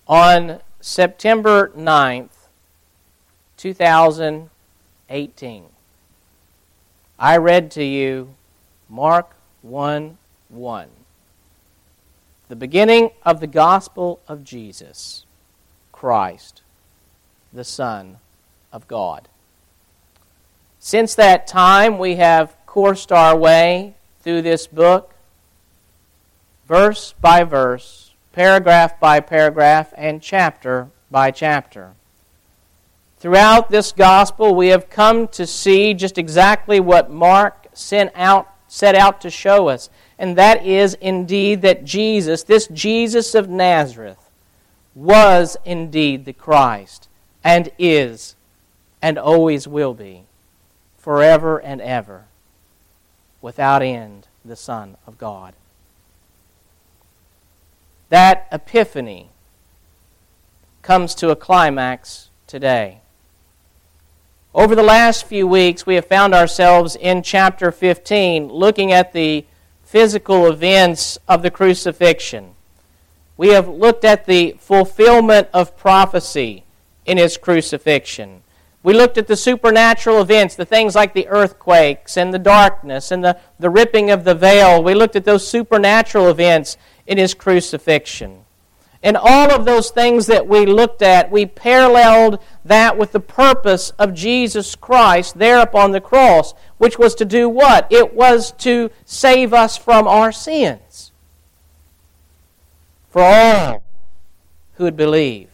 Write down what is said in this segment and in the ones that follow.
On September 9th, 2018, I read to you Mark 1:1, the beginning of the gospel of Jesus, Christ, the Son of God. Since that time, we have coursed our way through this book, verse by verse, paragraph by paragraph, and chapter by chapter. Throughout this gospel, we have come to see just exactly what Mark set out to show us, and that is indeed that Jesus, this Jesus of Nazareth, was indeed the Christ, and is, and always will be, forever and ever, without end, the Son of God. That epiphany comes to a climax today. Over the last few weeks, we have found ourselves in chapter 15 looking at the physical events of the crucifixion. We have looked at the fulfillment of prophecy in His crucifixion. We looked at the supernatural events, the things like the earthquakes and the darkness and the ripping of the veil. We looked at those supernatural events in His crucifixion. And all of those things that we looked at, we paralleled that with the purpose of Jesus Christ there upon the cross, which was to do what? It was to save us from our sins. For all who would believe.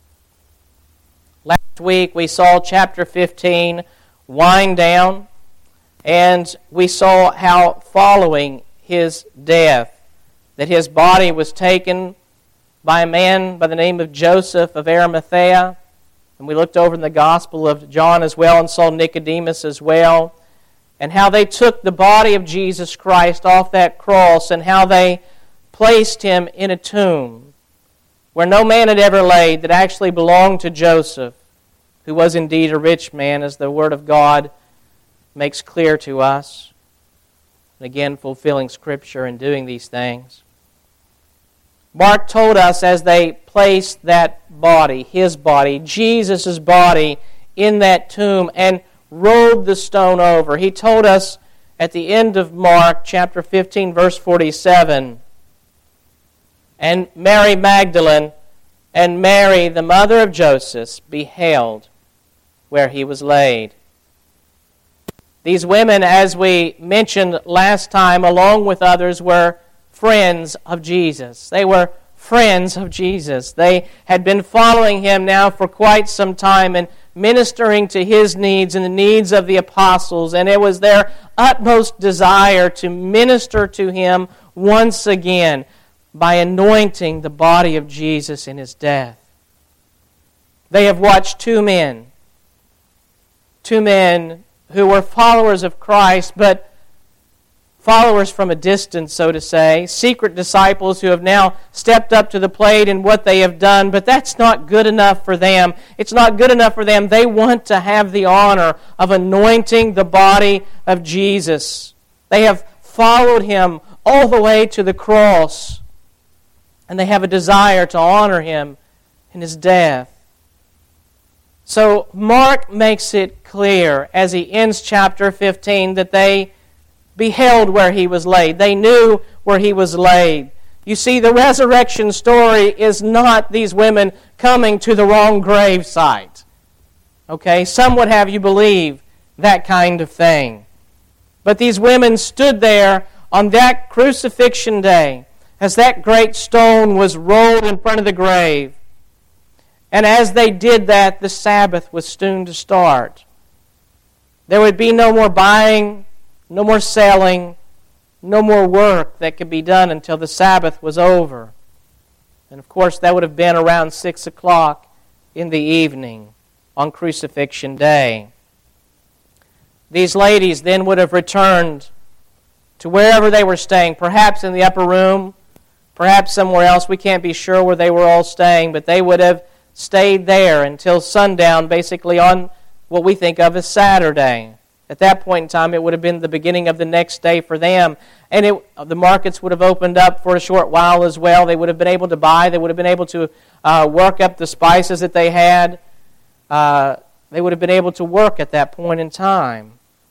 Last week we saw chapter 15 wind down, and we saw how following His death, that His body was taken by a man by the name of Joseph of Arimathea. And we looked over in the Gospel of John as well and saw Nicodemus as well. And how they took the body of Jesus Christ off that cross and how they placed Him in a tomb where no man had ever laid, that actually belonged to Joseph, who was indeed a rich man, as the Word of God makes clear to us. And again, fulfilling Scripture and doing these things. Mark told us as they placed that body, His body, Jesus' body, in that tomb and rolled the stone over. He told us at the end of Mark chapter 15, verse 47, and Mary Magdalene and Mary, the mother of Joseph, beheld where He was laid. These women, as we mentioned last time, along with others, were friends of Jesus. They were friends of Jesus. They had been following Him now for quite some time and ministering to His needs and the needs of the apostles. And it was their utmost desire to minister to Him once again by anointing the body of Jesus in His death. They have watched two men who were followers of Christ, but followers from a distance, so to say, secret disciples who have now stepped up to the plate in what they have done, but that's not good enough for them. It's not good enough for them. They want to have the honor of anointing the body of Jesus. They have followed Him all the way to the cross, and they have a desire to honor Him in His death. So Mark makes it clear as he ends chapter 15 that they beheld where He was laid. They knew where He was laid. You see, the resurrection story is not these women coming to the wrong grave site. Okay, some would have you believe that kind of thing. But these women stood there on that crucifixion day as that great stone was rolled in front of the grave. And as they did that, the Sabbath was soon to start. There would be no more buying, no more selling, no more work that could be done until the Sabbath was over. And of course, that would have been around 6 o'clock in the evening on Crucifixion Day. These ladies then would have returned to wherever they were staying, perhaps in the upper room, perhaps somewhere else. We can't be sure where they were all staying, but they would have stayed there until sundown, basically on what we think of as Saturday At that point in time, it would have been the beginning of the next day for them. And the markets would have opened up for a short while as well. They would have been able to buy. They would have been able to work up the spices that they had. They would have been able to work at that point in time.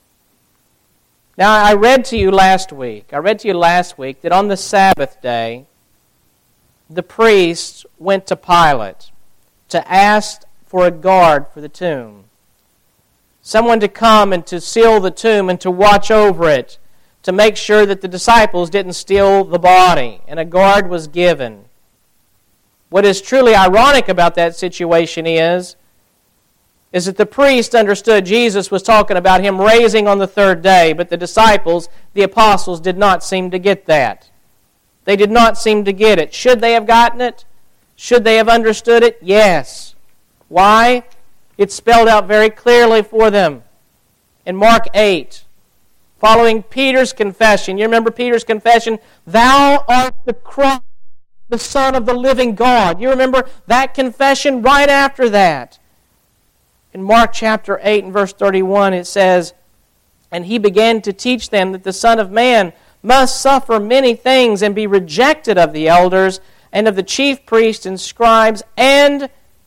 Now, I read to you last week that on the Sabbath day, the priests went to Pilate to ask for a guard for the tomb. Someone to come and to seal the tomb and to watch over it, to make sure that the disciples didn't steal the body, and a guard was given. What is truly ironic about that situation is that the priest understood Jesus was talking about him raising on the third day, but the disciples, the apostles, did not seem to get that. They did not seem to get it. Should they have gotten it? Should they have understood it? Yes. Why? It's spelled out very clearly for them. In Mark 8, following Peter's confession, you remember Peter's confession? Thou art the Christ, the Son of the living God. You remember that confession right after that. In Mark chapter 8 and verse 31, it says, And he began to teach them that the Son of Man must suffer many things and be rejected of the elders and of the chief priests and scribes and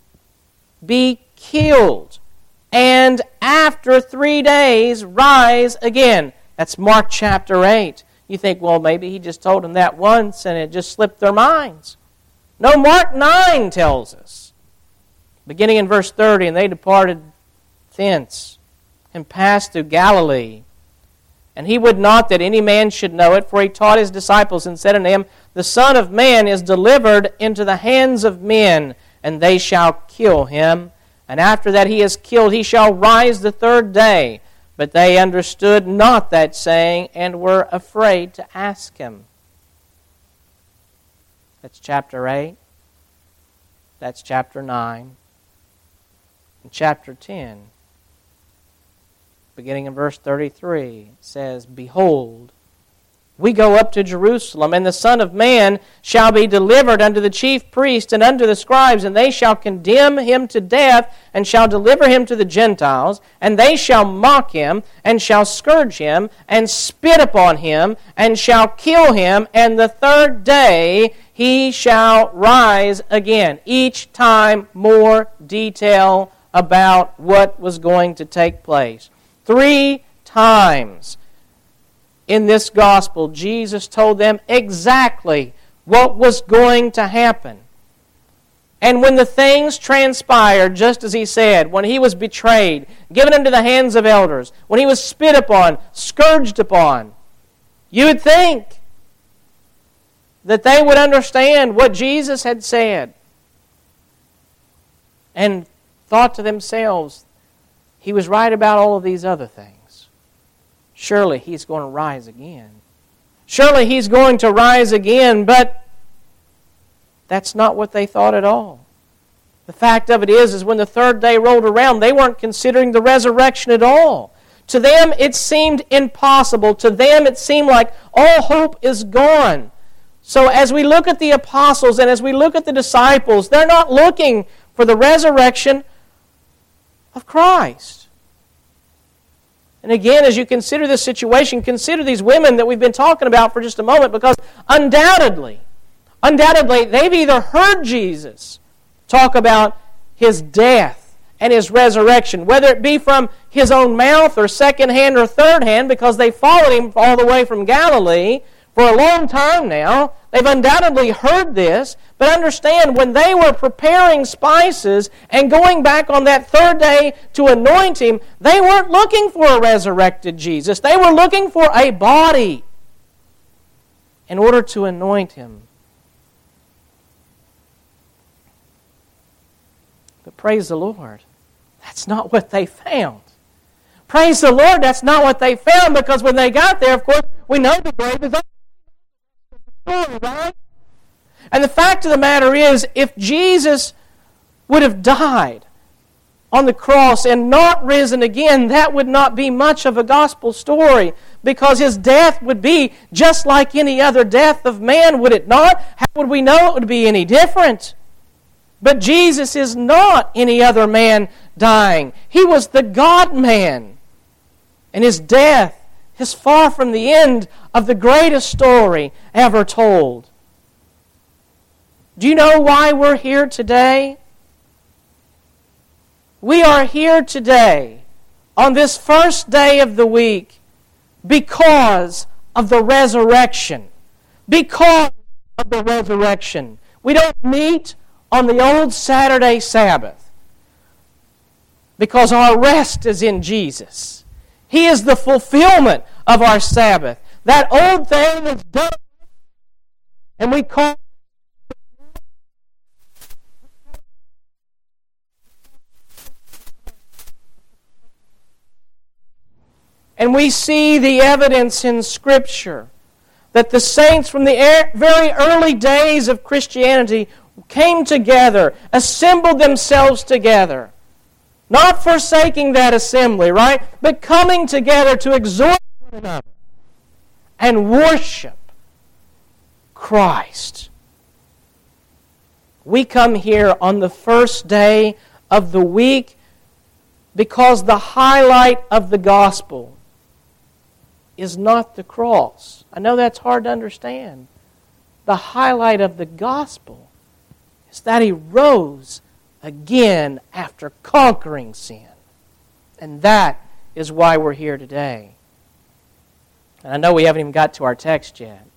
be killed, and after 3 days rise again. That's Mark chapter 8. You think, well, maybe he just told them that once and it just slipped their minds. No, Mark 9 tells us. Beginning in verse 30, And they departed thence and passed through Galilee. And he would not that any man should know it, for he taught his disciples and said unto them, The Son of Man is delivered into the hands of men, and they shall kill him. And after that he is killed, he shall rise the third day. But they understood not that saying, and were afraid to ask him. That's chapter 8. That's chapter 9. And chapter 10, beginning in verse 33, says, Behold, we go up to Jerusalem, and the Son of Man shall be delivered unto the chief priests and unto the scribes, and they shall condemn him to death, and shall deliver him to the Gentiles, and they shall mock him, and shall scourge him, and spit upon him, and shall kill him, and the third day he shall rise again. Each time more detail about what was going to take place. 3 times in this gospel, Jesus told them exactly what was going to happen. And when the things transpired, just as he said, when he was betrayed, given into the hands of elders, when he was spit upon, scourged upon, you would think that they would understand what Jesus had said and thought to themselves, he was right about all of these other things. Surely he's going to rise again. Surely he's going to rise again, but that's not what they thought at all. The fact of it is when the third day rolled around, they weren't considering the resurrection at all. To them, it seemed impossible. To them, it seemed like all hope is gone. So as we look at the apostles and as we look at the disciples, they're not looking for the resurrection of Christ. And again, as you consider this situation, consider these women that we've been talking about for just a moment, because undoubtedly, they've either heard Jesus talk about his death and his resurrection, whether it be from his own mouth or secondhand or third hand, because they followed him all the way from Galilee for a long time now. They've undoubtedly heard this, but understand, when they were preparing spices and going back on that third day to anoint him, they weren't looking for a resurrected Jesus. They were looking for a body in order to anoint him. But praise the Lord, that's not what they found. Praise the Lord, that's not what they found, because when they got there, of course, we know the grave is open. Right? And the fact of the matter is, if Jesus would have died on the cross and not risen again, that would not be much of a gospel story, because his death would be just like any other death of man, would it not? How would we know it would be any different? But Jesus is not any other man dying. He was the God-man. And His death is far from the end of the greatest story ever told. Do you know why we're here today? We are here today on this first day of the week because of the resurrection. Because of the resurrection. We don't meet on the old Saturday Sabbath because our rest is in Jesus. He is the fulfillment of our Sabbath. That old thing is done, and we call and we see the evidence in Scripture that the saints from the very early days of Christianity came together, assembled themselves together, not forsaking that assembly, right? But coming together to exhort one another and worship Christ. We come here on the first day of the week because the highlight of the gospel is not the cross. I know that's hard to understand. The highlight of the gospel is that He rose again after conquering sin. And that is why we're here today. And I know we haven't even got to our text yet,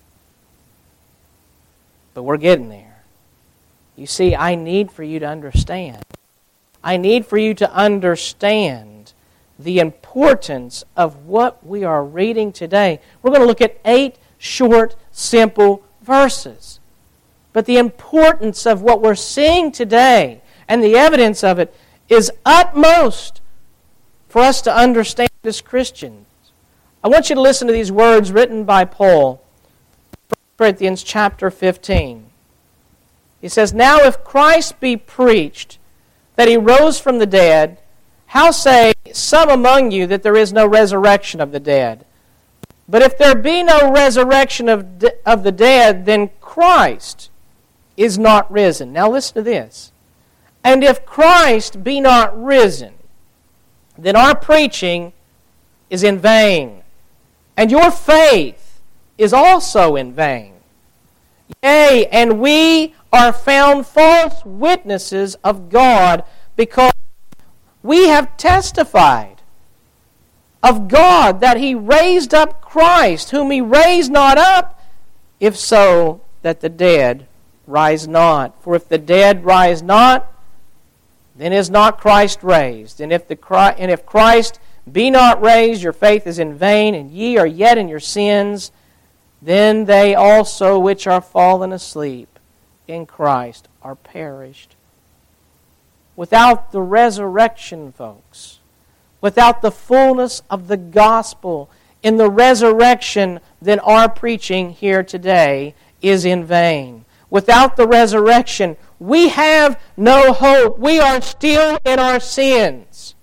but we're getting there. You see, I need for you to understand. I need for you to understand the importance of what we are reading today. We're going to look at 8 short, simple verses. But the importance of what we're seeing today and the evidence of it is utmost for us to understand as Christians. I want you to listen to these words written by Paul, 1 Corinthians chapter 15. He says, "Now if Christ be preached that He rose from the dead, how say some among you that there is no resurrection of the dead? But if there be no resurrection of the dead, then Christ is not risen." Now listen to this. "And if Christ be not risen, then our preaching is in vain, and your faith is also in vain. Yea, and we are found false witnesses of God, because we have testified of God that He raised up Christ, whom He raised not up, if so, that the dead rise not. For if the dead rise not, then is not Christ raised. And if Christ be not raised, your faith is in vain, and ye are yet in your sins. Then they also which are fallen asleep in Christ are perished." Without the resurrection, folks, without the fullness of the gospel in the resurrection, then our preaching here today is in vain. Without the resurrection, we have no hope. We are still in our sins.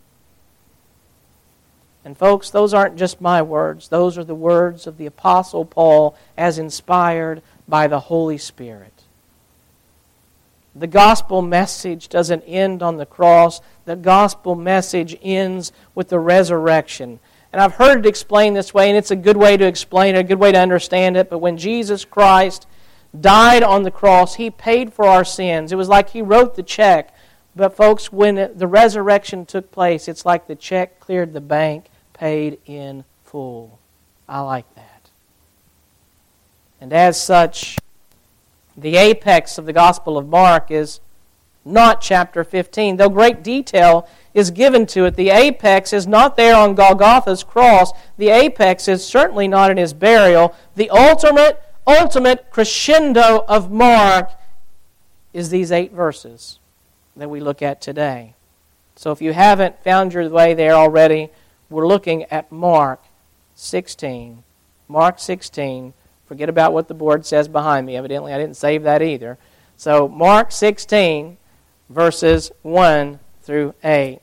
And folks, those aren't just my words. Those are the words of the Apostle Paul as inspired by the Holy Spirit. The gospel message doesn't end on the cross. The gospel message ends with the resurrection. And I've heard it explained this way, and it's a good way to explain it, a good way to understand it. But when Jesus Christ died on the cross, He paid for our sins. It was like He wrote the check. But folks, when the resurrection took place, it's like the check cleared the bank, paid in full. I like that. And as such, the apex of the Gospel of Mark is not chapter 15. Though great detail is given to it, the apex is not there on Golgotha's cross. The apex is certainly not in His burial. The ultimate crescendo of Mark is these 8 verses that we look at today. So if you haven't found your way there already, we're looking at Mark 16. Mark 16. Forget about what the board says behind me. Evidently, I didn't save that either. So, Mark 16, verses 1 through 8.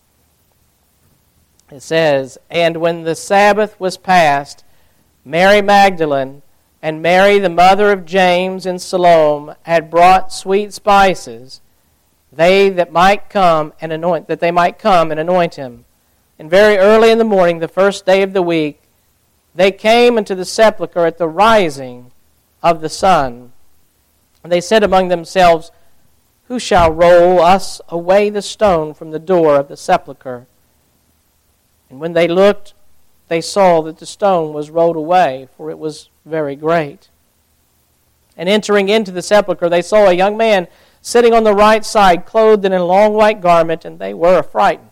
It says, "And when the Sabbath was past, Mary Magdalene and Mary, the mother of James and Salome, had brought sweet spices, that they might come and anoint Him. And very early in the morning, the first day of the week, they came into the sepulchre at the rising of the sun. And they said among themselves, Who shall roll us away the stone from the door of the sepulchre? And when they looked, they saw that the stone was rolled away, for it was very great. And entering into the sepulchre, they saw a young man sitting on the right side, clothed in a long white garment, and they were affrighted.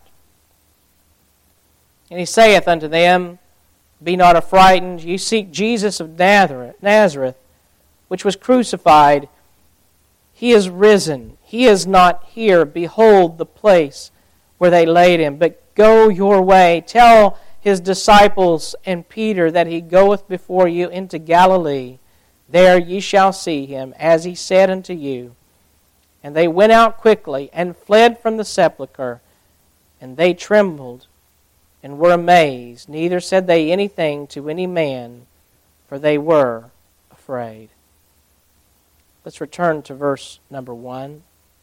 And he saith unto them, Be not affrighted, ye seek Jesus of Nazareth, which was crucified. He is risen. He is not here. Behold the place where they laid him. But go your way. Tell his disciples and Peter that he goeth before you into Galilee. There ye shall see him, as he said unto you. And they went out quickly and fled from the sepulchre. And they trembled and were amazed. Neither said they anything to any man, for they were afraid. Let's return to verse number 1.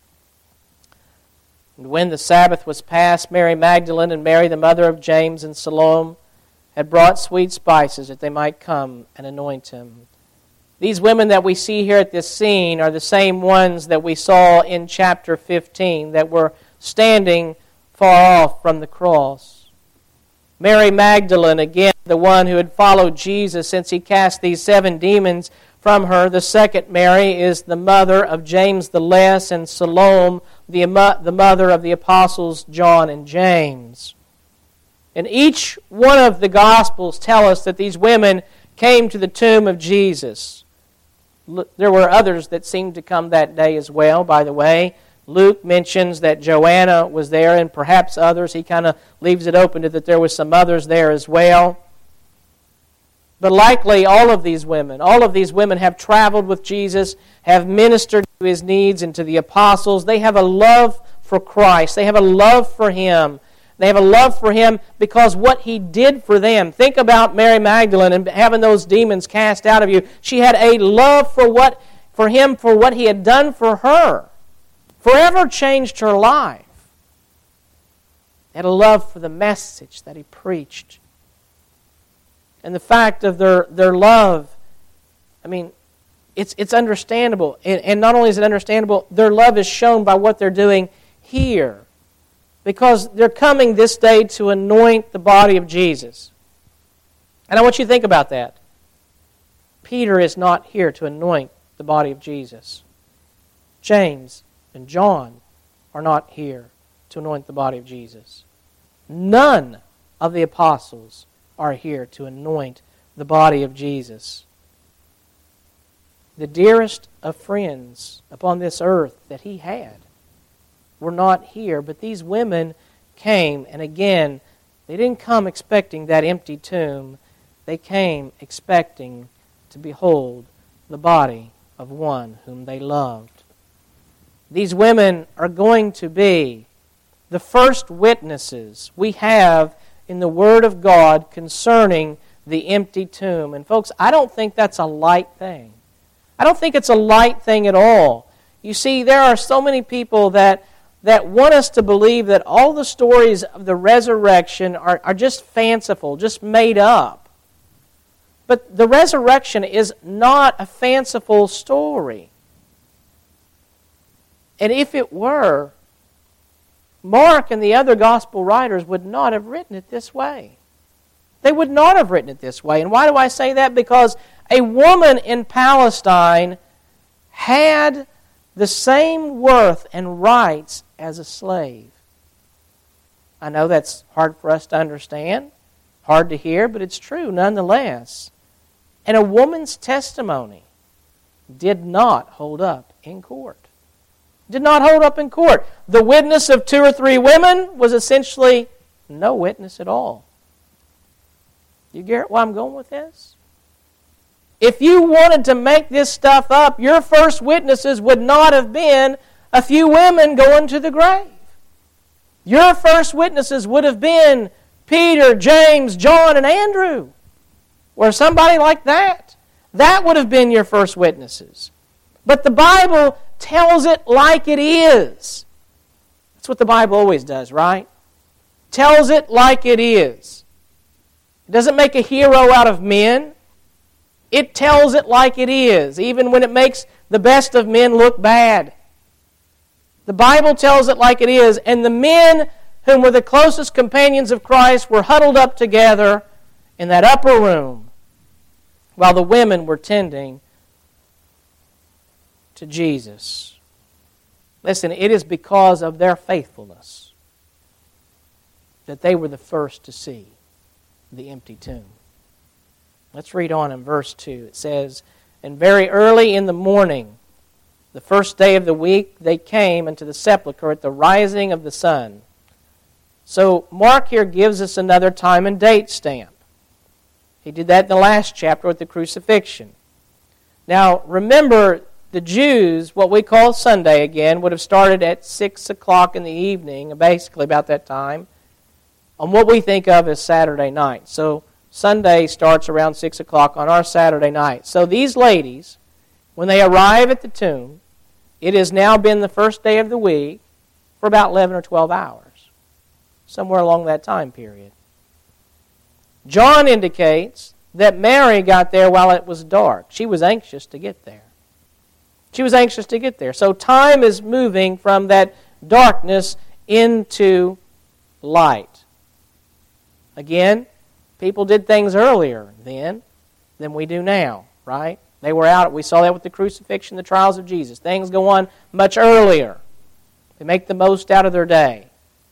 And when the Sabbath was past, Mary Magdalene and Mary, the mother of James and Salome, had brought sweet spices that they might come and anoint him. These women that we see here at this scene are the same ones that we saw in chapter 15 that were standing far off from the cross. Mary Magdalene, again, the one who had followed Jesus since he cast these 7 demons from her. The second Mary is the mother of James the Less, and Salome, the mother of the apostles John and James. And each one of the Gospels tell us that these women came to the tomb of Jesus. There were others that seemed to come that day as well, by the way. Luke mentions that Joanna was there, and perhaps others. He kind of leaves it open to that there was some others there as well. But likely all of these women have traveled with Jesus, have ministered to his needs and to the apostles. They have a love for Christ. They have a love for him. They have a love for him because what he did for them. Think about Mary Magdalene and having those demons cast out of you. She had a love for him for what he had done for her. Forever changed her life. Had a love for the message that he preached. And the fact of their love, I mean, it's understandable. And not only is it understandable, their love is shown by what they're doing here. Because they're coming this day to anoint the body of Jesus. And I want you to think about that. Peter is not here to anoint the body of Jesus. James and John are not here to anoint the body of Jesus. None of the apostles are here to anoint the body of Jesus. The dearest of friends upon this earth that he had were not here, but these women came, and again, they didn't come expecting that empty tomb. They came expecting to behold the body of one whom they loved. These women are going to be the first witnesses we have in the Word of God concerning the empty tomb. And folks, I don't think that's a light thing. I don't think it's a light thing at all. You see, there are so many people that want us to believe that all the stories of the resurrection are just fanciful, just made up. But the resurrection is not a fanciful story. And if it were, Mark and the other gospel writers would not have written it this way. They would not have written it this way. And why do I say that? Because a woman in Palestine had the same worth and rights as a slave. I know that's hard for us to understand, hard to hear, but it's true nonetheless. And a woman's testimony did not hold up in court. Did not hold up in court. The witness of 2 or 3 women was essentially no witness at all. You get where I'm going with this? If you wanted to make this stuff up, your first witnesses would not have been a few women going to the grave. Your first witnesses would have been Peter, James, John, and Andrew, or somebody like that. That would have been your first witnesses. But the Bible tells it like it is. That's what the Bible always does, right? tells it like it is. It doesn't make a hero out of men. It tells it like it is, even when it makes the best of men look bad. The Bible tells it like it is, and the men whom were the closest companions of Christ were huddled up together in that upper room while the women were tending to Jesus. Listen, it is because of their faithfulness that they were the first to see the empty tomb. Let's read on in verse 2. It says, "And very early in the morning, the first day of the week, they came into the sepulchre at the rising of the sun." So Mark here gives us another time and date stamp. He did that in the last chapter with the crucifixion. Now, remember, the Jews, what we call Sunday again, would have started at 6 o'clock in the evening, basically about that time, on what we think of as Saturday night. So Sunday starts around 6 o'clock on our Saturday night. So these ladies, when they arrive at the tomb, it has now been the first day of the week for about 11 or 12 hours, somewhere along that time period. John indicates that Mary got there while it was dark. She was anxious to get there. She was anxious to get there. So time is moving from that darkness into light. Again, people did things earlier then than we do now, right? They were out. We saw that with the crucifixion, the trials of Jesus. Things go on much earlier. They make the most out of their day.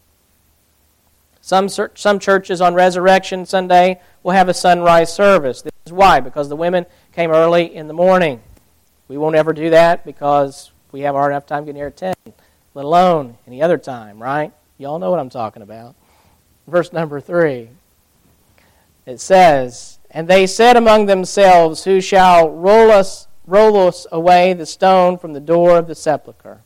Some churches on Resurrection Sunday will have a sunrise service. This is why, because the women came early in the morning. We won't ever do that because we have hard enough time getting here at 10, let alone any other time, right? You all know what I'm talking about. Verse number 3. It says, "And they said among themselves, Who shall roll us away the stone from the door of the sepulchre?"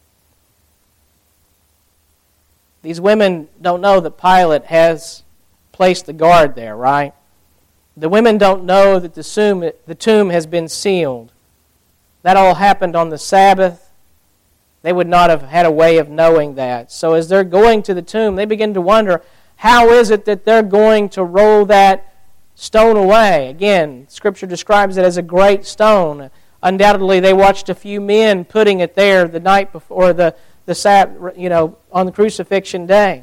These women don't know that Pilate has placed the guard there, right? The women don't know that the tomb has been sealed. That all happened on the Sabbath. They would not have had a way of knowing that. So as they're going to the tomb, they begin to wonder, how is it that they're going to roll that stone away? Again, Scripture describes it as a great stone. Undoubtedly, they watched a few men putting it there the night before the Sabbath, on the crucifixion day.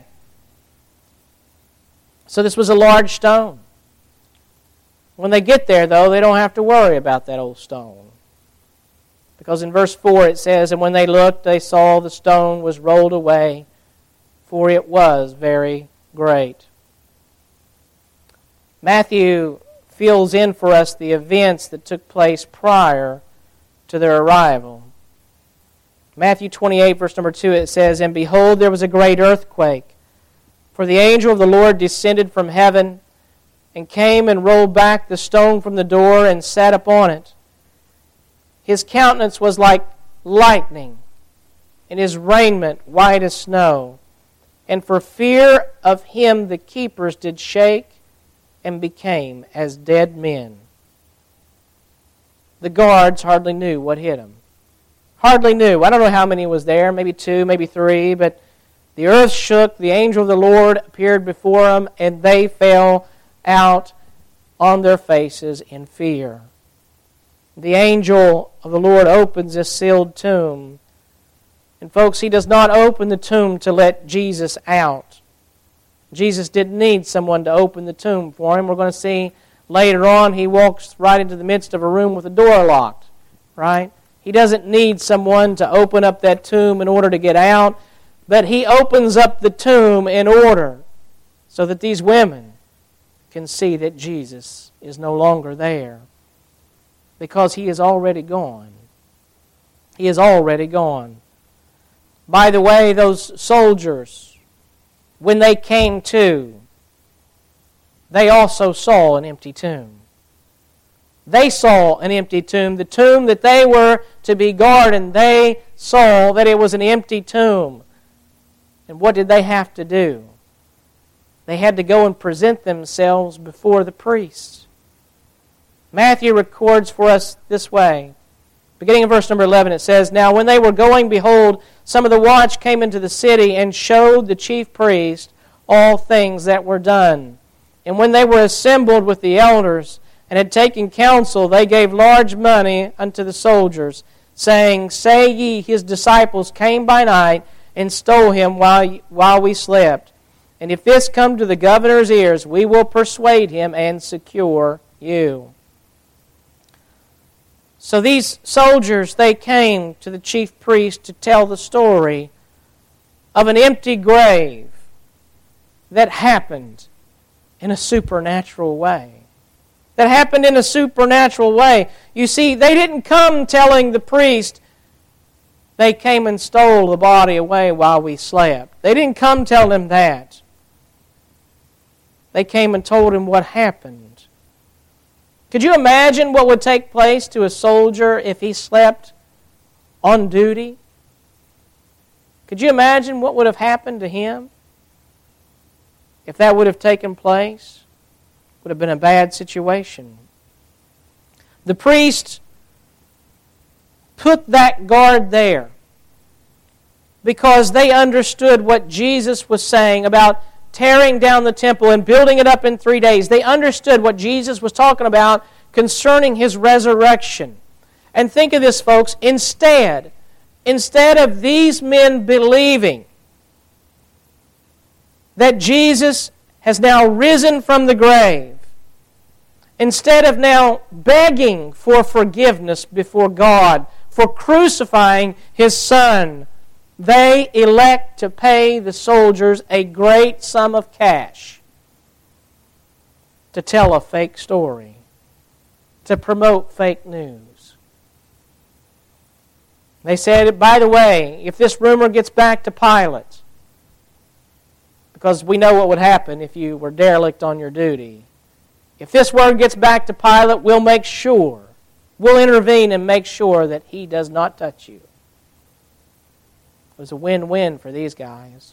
So this was a large stone. When they get there, though, they don't have to worry about that old stone. Because in verse 4 it says, "And when they looked, they saw the stone was rolled away, for it was very great." Matthew fills in for us the events that took place prior to their arrival. Matthew 28, verse number 2, it says, "And behold, there was a great earthquake, for the angel of the Lord descended from heaven, and came and rolled back the stone from the door, and sat upon it. His countenance was like lightning, and his raiment white as snow. And for fear of him the keepers did shake, and became as dead men." The guards hardly knew what hit them. Hardly knew. I don't know how many was there, maybe 2, maybe 3, but the earth shook, the angel of the Lord appeared before them, and they fell out on their faces in fear. The angel of the Lord opens this sealed tomb. And folks, he does not open the tomb to let Jesus out. Jesus didn't need someone to open the tomb for him. We're going to see later on he walks right into the midst of a room with a door locked, right? He doesn't need someone to open up that tomb in order to get out, but he opens up the tomb in order so that these women can see that Jesus is no longer there, because he is already gone. He is already gone. By the way, those soldiers, when they came to, they also saw an empty tomb. They saw an empty tomb. The tomb that they were to be guarding, they saw that it was an empty tomb. And what did they have to do? They had to go and present themselves before the priests. Matthew records for us this way. Beginning in verse number 11, it says, "Now when they were going, behold, some of the watch came into the city and showed the chief priest all things that were done. And when they were assembled with the elders and had taken counsel, they gave large money unto the soldiers, saying, Say ye, his disciples came by night and stole him while we slept. And if this come to the governor's ears, we will persuade him and secure you. So these soldiers, they came to the chief priest to tell the story of an empty grave that happened in a supernatural way. That happened in a supernatural way. You see, they didn't come telling the priest, they came and stole the body away while we slept. They didn't come tell him that. They came and told him what happened. Could you imagine what would take place to a soldier if he slept on duty? Could you imagine what would have happened to him if that would have taken place? It would have been a bad situation. The priest put that guard there because they understood what Jesus was saying about tearing down the temple and building it up in 3 days. They understood what Jesus was talking about concerning His resurrection. And think of this, folks. Instead of these men believing that Jesus has now risen from the grave, instead of now begging for forgiveness before God for crucifying His Son, they elect to pay the soldiers a great sum of cash to tell a fake story, to promote fake news. They said, by the way, if this rumor gets back to Pilate, because we know what would happen if you were derelict on your duty, if this word gets back to Pilate, we'll intervene and make sure that he does not touch you. It was a win-win for these guys.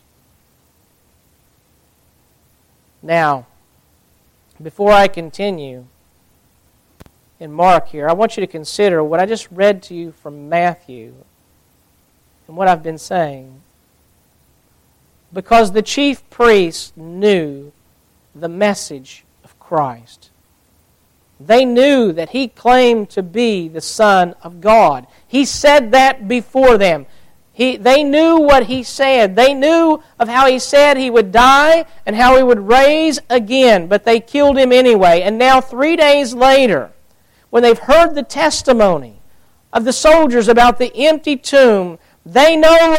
Now, before I continue in Mark here, I want you to consider what I just read to you from Matthew and what I've been saying. Because the chief priests knew the message of Christ. They knew that He claimed to be the Son of God. He said that before them. They knew what He said. They knew of how He said He would die and how He would raise again, but they killed Him anyway. And now 3 days later, when they've heard the testimony of the soldiers about the empty tomb, they know,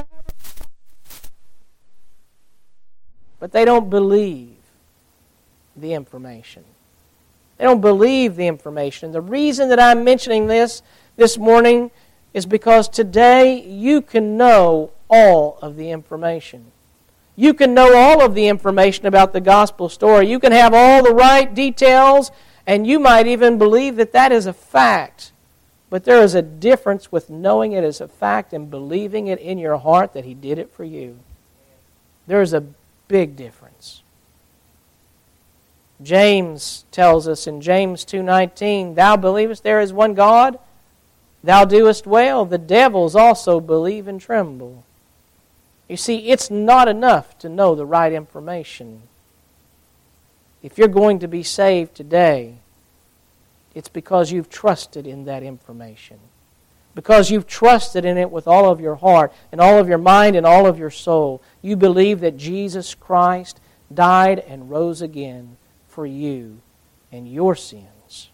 but they don't believe the information. They don't believe the information. The reason that I'm mentioning this morning is because today you can know all of the information. You can know all of the information about the gospel story. You can have all the right details, and you might even believe that that is a fact. But there is a difference with knowing it as a fact and believing it in your heart that He did it for you. There is a big difference. James tells us in James 2:19, Thou believest there is one God? Thou doest well. The devils also believe and tremble. You see, it's not enough to know the right information. If you're going to be saved today, it's because you've trusted in that information. Because you've trusted in it with all of your heart and all of your mind and all of your soul. You believe that Jesus Christ died and rose again for you and your sins.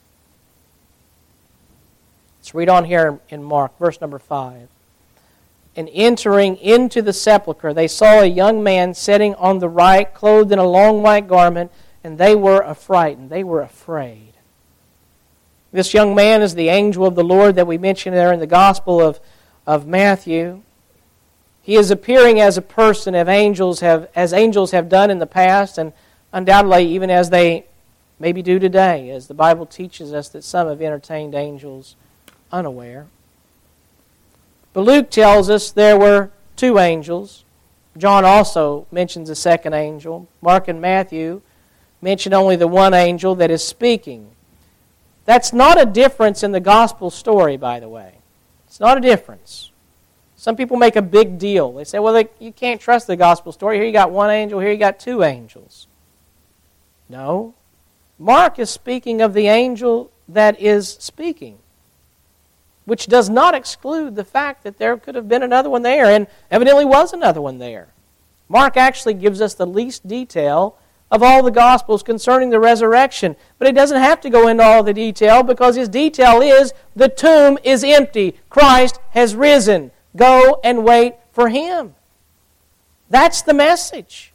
Let's read on here in Mark, verse number 5. And entering into the sepulchre, they saw a young man sitting on the right, clothed in a long white garment, and they were affrighted. They were afraid. This young man is the angel of the Lord that we mentioned there in the Gospel of Matthew. He is appearing as a person as angels have done in the past, and undoubtedly even as they maybe do today, as the Bible teaches us that some have entertained angels unaware. But Luke tells us there were 2 angels. John also mentions a second angel. Mark and Matthew mention only the one angel that is speaking. That's not a difference in the gospel story, by the way. It's not a difference. Some people make a big deal. They say, well, you can't trust the gospel story. Here you got one angel, here you got two angels. No. Mark is speaking of the angel that is speaking, which does not exclude the fact that there could have been another one there, and evidently was another one there. Mark actually gives us the least detail of all the Gospels concerning the resurrection, but he doesn't have to go into all the detail because his detail is the tomb is empty. Christ has risen. Go and wait for Him. That's the message.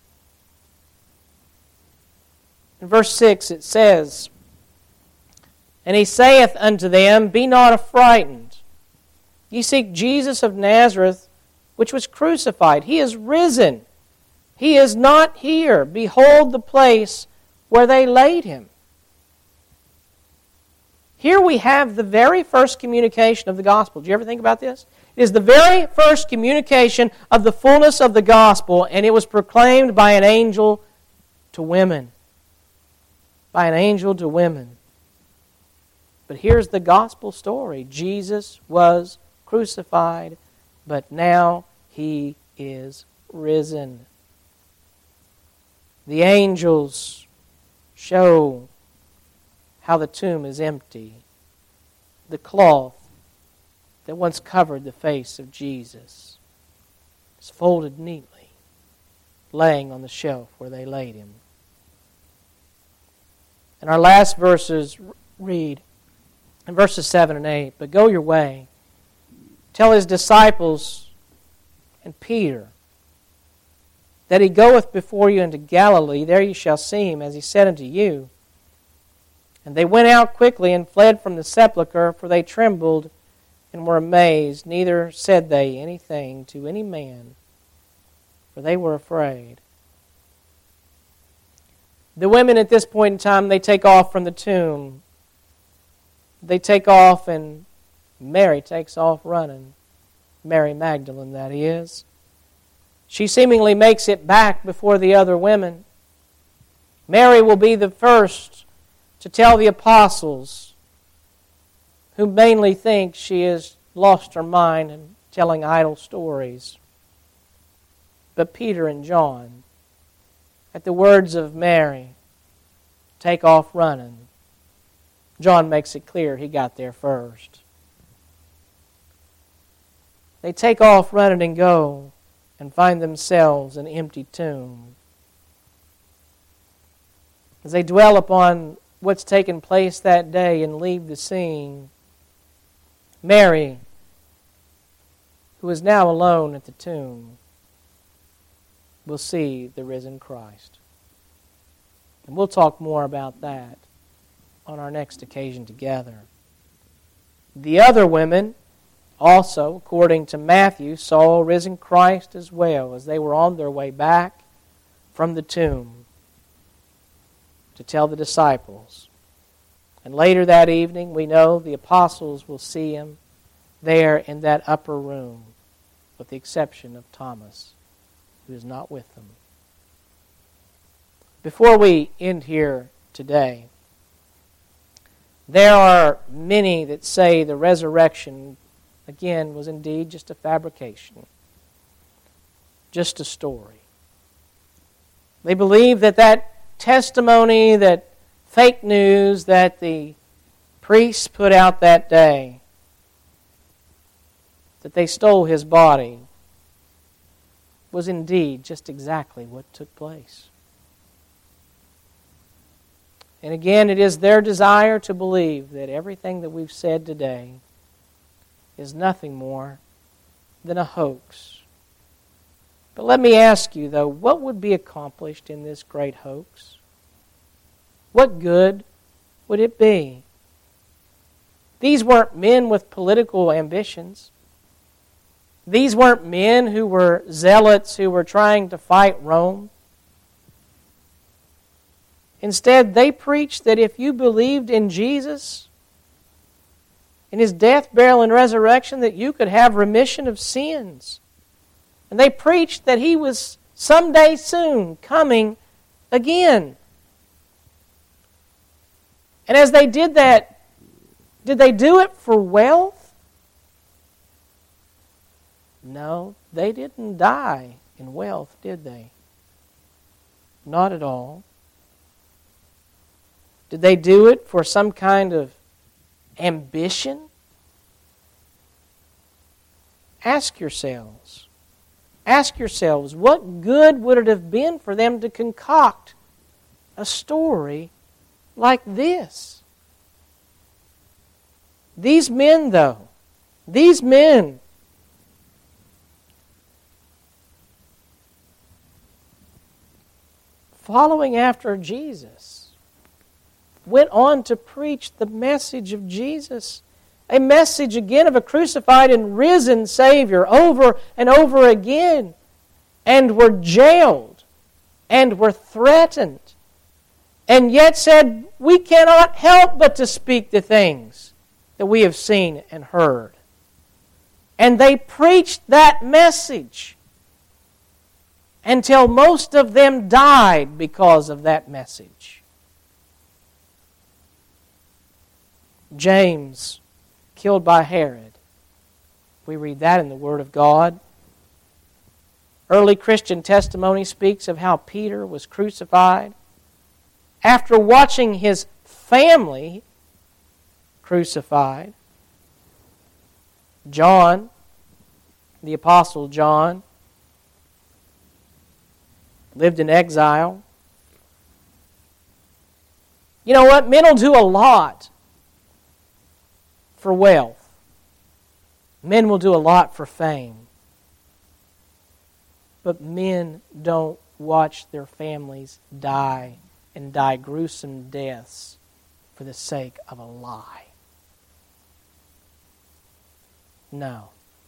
In verse 6 it says, "And He saith unto them, Be not affrighted. Ye seek Jesus of Nazareth, which was crucified. He is risen. He is not here. Behold the place where they laid Him." Here we have the very first communication of the gospel. Did you ever think about this? It is the very first communication of the fullness of the gospel, and it was proclaimed by an angel to women. By an angel to women. But here's the gospel story. Jesus was crucified, but now He is risen. The angels show how the tomb is empty. The cloth that once covered the face of Jesus is folded neatly, laying on the shelf where they laid Him. And our last verses read in verses 7 and 8, "But go your way, tell His disciples and Peter that He goeth before you into Galilee. There you shall see Him, as He said unto you." And they went out quickly and fled from the sepulchre, for they trembled and were amazed. Neither said they anything to any man, for they were afraid. The women at this point in time, they take off from the tomb. They take off, and Mary takes off running. Mary Magdalene, that is. She seemingly makes it back before the other women. Mary will be the first to tell the apostles, who mainly think she has lost her mind and telling idle stories. But Peter and John, at the words of Mary, take off running. John makes it clear he got there first. They take off running and go and find themselves an empty tomb. As they dwell upon what's taken place that day and leave the scene, Mary, who is now alone at the tomb, will see the risen Christ. And we'll talk more about that on our next occasion together. The other women also, according to Matthew, saw risen Christ as well as they were on their way back from the tomb to tell the disciples. And later that evening, we know the apostles will see Him there in that upper room, with the exception of Thomas, who is not with them. Before we end here today, there are many that say the resurrection, again, was indeed just a fabrication, just a story. They believe that testimony, that fake news that the priests put out that day, that they stole His body, was indeed just exactly what took place. And again, it is their desire to believe that everything that we've said today is nothing more than a hoax. But let me ask you, though, what would be accomplished in this great hoax? What good would it be? These weren't men with political ambitions. These weren't men who were zealots who were trying to fight Rome. Instead, they preached that if you believed in Jesus, in His death, burial, and resurrection, that you could have remission of sins. And they preached that He was someday soon coming again. And as they did that, did they do it for wealth? No, they didn't die in wealth, did they? Not at all. Did they do it for some kind of ambition? Ask yourselves, what good would it have been for them to concoct a story like this? These men, following after Jesus, went on to preach the message of Jesus. A message again of a crucified and risen Savior over and over again. And were jailed and were threatened. And yet said, we cannot help but to speak the things that we have seen and heard. And they preached that message until most of them died because of that message. James, killed by Herod. We read that in the Word of God. Early Christian testimony speaks of how Peter was crucified. After watching his family crucified, John, the Apostle John, lived in exile. You know what? Men will do a lot for wealth. Men will do a lot for fame. But men don't watch their families die and die gruesome deaths for the sake of a lie. No.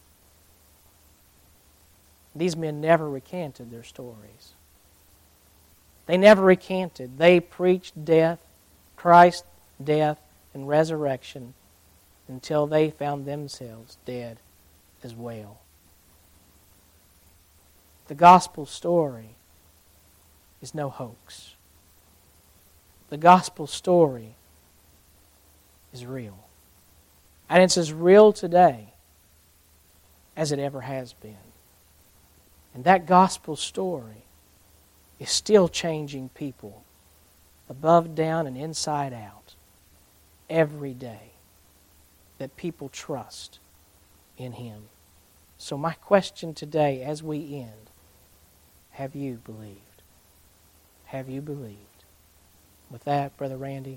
These men never recanted their stories. They never recanted. They preached death, Christ's death and resurrection until they found themselves dead as well. The gospel story is no hoax. The gospel story is real. And it's as real today as it ever has been. And that gospel story is still changing people above, down, and inside out every day, that people trust in Him. So my question today as we end, have you believed? Have you believed? With that, Brother Randy,